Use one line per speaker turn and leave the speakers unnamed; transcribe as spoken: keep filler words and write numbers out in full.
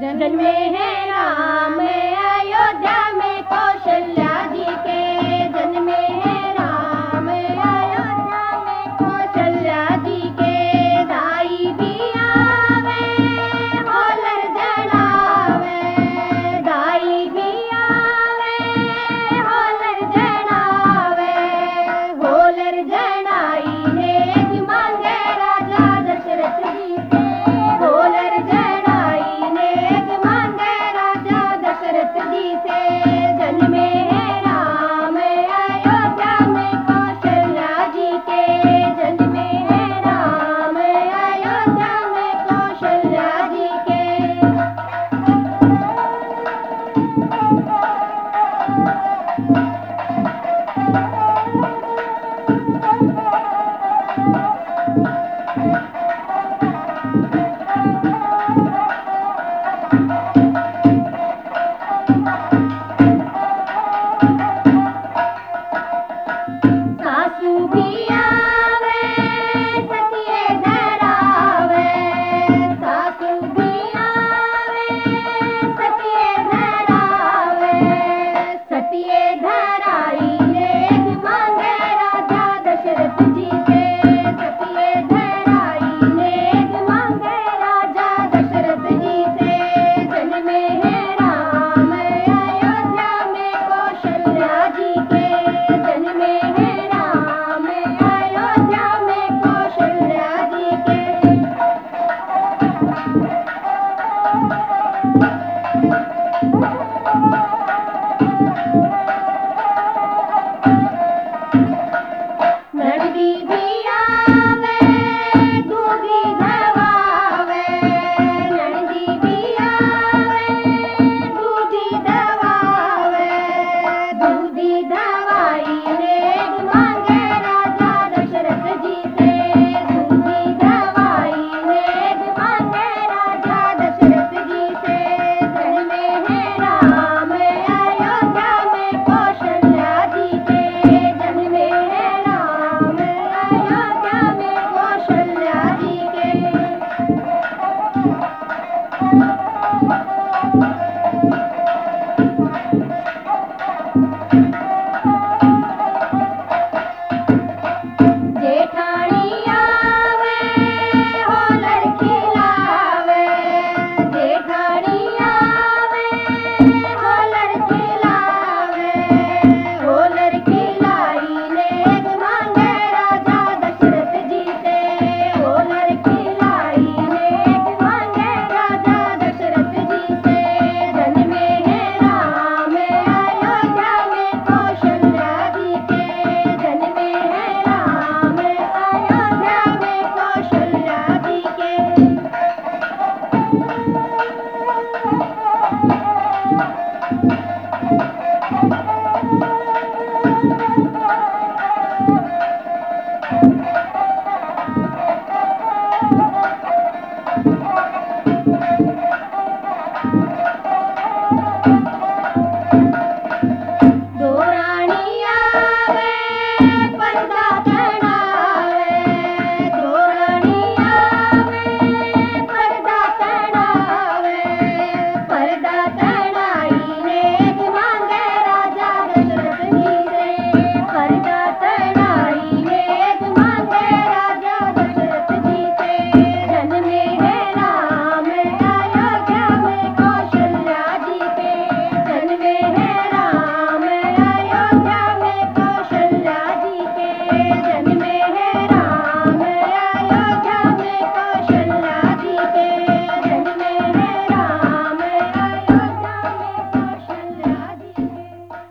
जन्मे हैं राम अयोध्या में कौशल्या जी के, जन्मे हैं राम अयोध्या में कौशल्या जी के। दाई भी आवे होलर जड़ावे, दाई भी आवे होलर जड़ावे, होलर जड़ाई ने मांगे राजा दशरथ जी से, होलर जड़ाई ने मांगे राजा दशरथ जी से। जन्मे हैं राम अयोध्या में कौशल्या जी के, जन्मे हैं राम अयोध्या में कौशल्या जी के। सासू भी